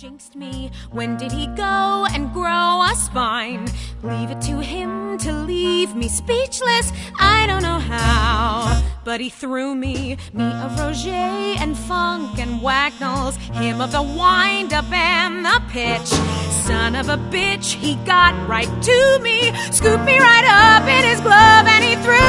jinxed me. When did he go and grow a spine? Leave it to him to leave me speechless. I don't know how, but he threw me of Roger and funk and Wagnalls, him of the wind-up and the pitch. Son of a bitch, he got right to me, scooped me right up in his glove, and he threw